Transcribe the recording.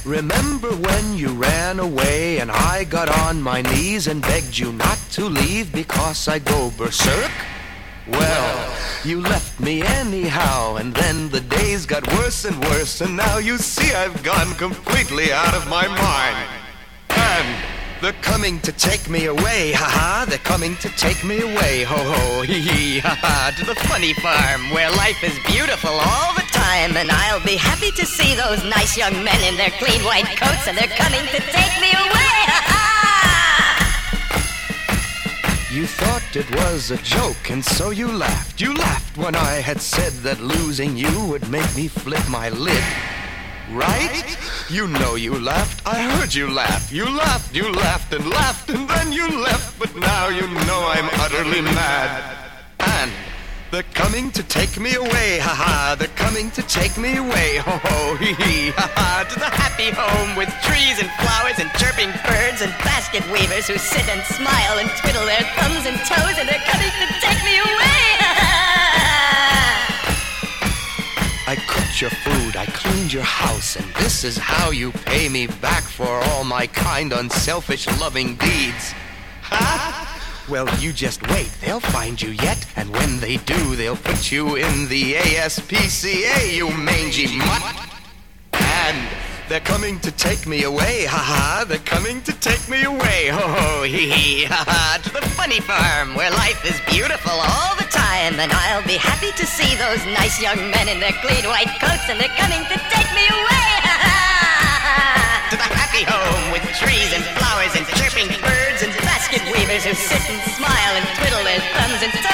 Remember when you ran away and I got on my knees and begged you not to leave because I'd go berserk? Well, you left me anyhow, and then the days got worse and worse, and now you see I've gone completely out of my mind. And they're coming to take me away, ha-ha, they're coming to take me away, ho-ho, hee-hee, ha-ha, to the funny farm where life is beautiful all the time, and I'll be happy to see those nice young men in their clean white coats, and they're coming to take me away, ha-ha! You thought it was a joke, and so you laughed. You laughed when I had said that losing you would make me flip my lid. Right? You know you laughed. I heard you laugh. You laughed and laughed, and then you left. But now you know I'm utterly mad. And they're coming to take me away, ha-ha. They're coming to take me away, ho-ho, hee-hee, ha-ha. To the happy home with trees and flowers and chirping birds and basket weavers who sit and smile and twiddle their thumbs and toes, and they're coming to take me away, ha-ha. I cooked your food, I cleaned your house, and this is how you pay me back for all my kind, unselfish, loving deeds. Ha? Well, you just wait, they'll find you yet, and when they do, they'll put you in the ASPCA, you mangy mutt. And they're coming to take me away, ha-ha, they're coming to take me away, ho-ho, hee-hee, ha-ha, to the funny farm where life is beautiful all the time, and I'll be happy to see those nice young men in their clean white coats, and they're coming to take me away, ha-ha, to the happy home with trees and flowers and chirping birds and basket weavers who sit and smile and twiddle their thumbs and toes.